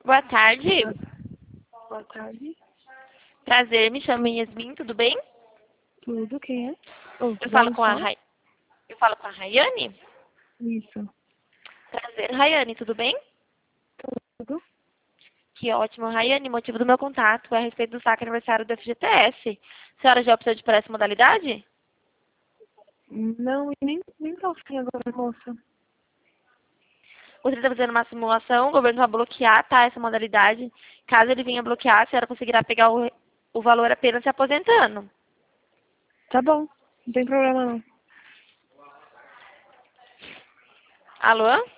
Boa tarde. Boa tarde. Prazer, me chamo Yasmin, tudo bem? Tudo, quem é? Oh, Eu falo vamos com a só? Eu falo com a Rayane? Isso. Prazer, Rayane, tudo bem? Tudo? Que ótimo, Rayane. Motivo do meu contato é a respeito do saque aniversário do FGTS. A senhora já optou por essa modalidade? Não, e nem tá assim agora, moça. Você está fazendo uma simulação, o governo vai bloquear, tá, essa modalidade. Caso ele venha bloquear, a senhora conseguirá pegar o valor apenas se aposentando. Tá bom, não tem problema não. Alô?